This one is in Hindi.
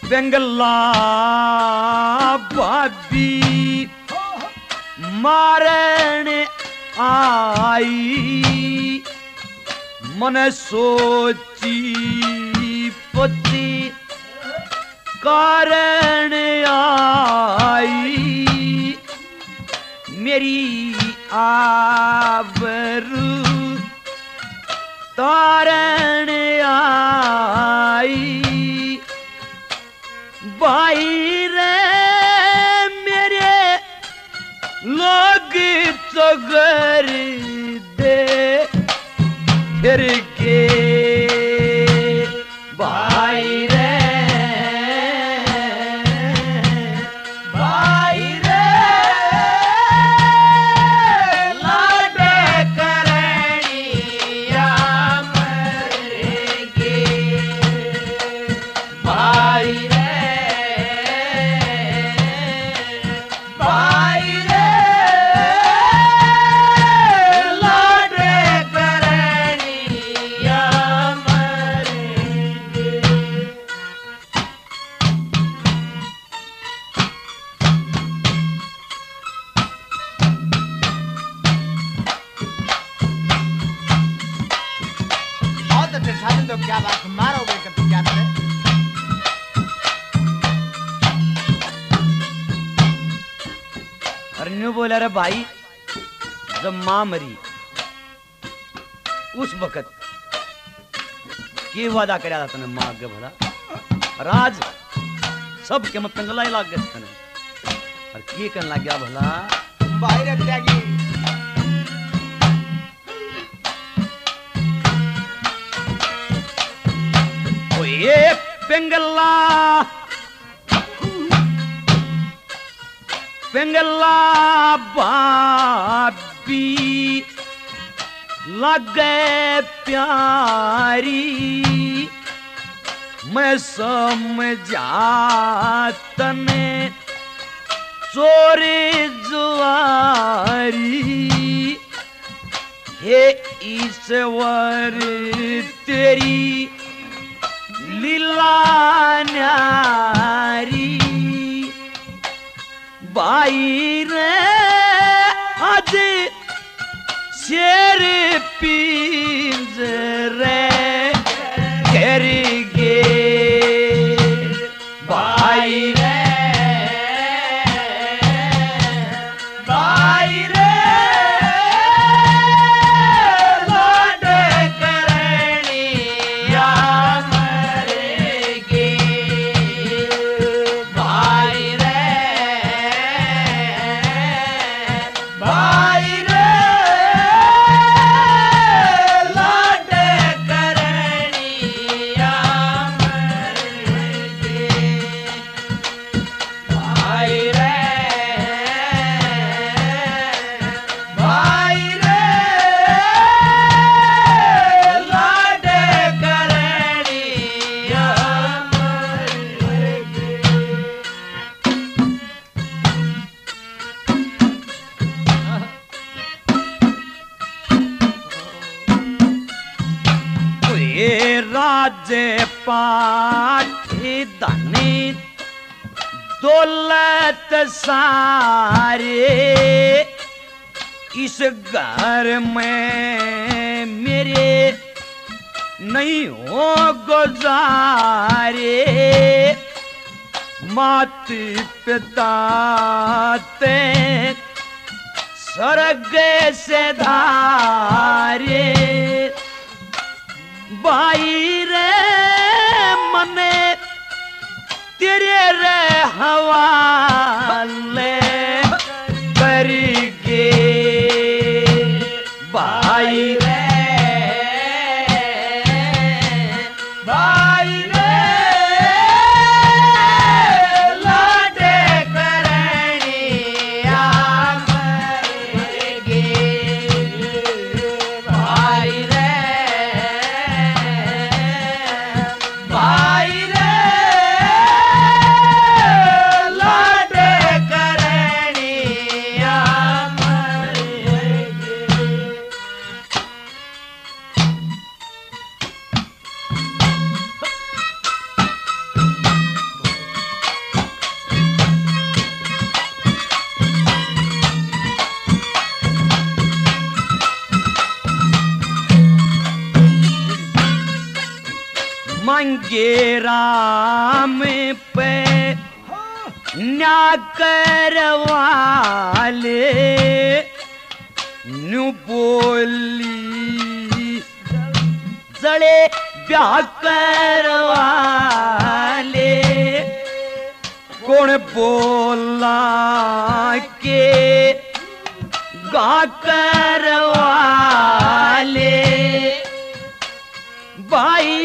पिंगला भाभी मारन आई मन सोची पति कारण आई मेरी आबरू तारण आई भाई रे मेरे लोग चगर दे फिर के भाई रे भाई रे लाडे करनिया मरेंगे भाई रे भाई रे लाडे करनिया मरेंगे। बहुत अच्छे शादी तो क्या बात मारोगे कभी क्या करे अरे न्यू बोला रे भाई जब माँ मरी उस वक्त के वादा कराया था तने माँ के भला राज सब के मत पिंगला ही लाग गए तने और के कन लग गया भला भाई रे त्यागी ओ ये पिंगला पिंगला भाभी लगे प्यारी मैं समझा तने चोरी जुआरी हे ईश्वर तेरी लीला न्यारी भाई रे आज शेर पिंजरे घेर गे भाई रे भाई रे लाडे करनिया मरेंगे भाई रे भाई रे लाडे करनिया मरेंगे भाई रे भाई रे लाडे करनिया मरेंगे। ये राजे पाठी धनी दौलत सारे इस घर में मेरे नहीं हो गुजारे मात पिता ते स्वर्ग से धारे भाई रे मने तेरे रे हवाले करके भाई रे भाई रे लाडे करनिया मरेंगे भाई रे भाई रे लाडे मांगे राम पे न्या करवाले न्यू बोली जड़े ब्याह करवाले कौन बोला के गा करवाले भाई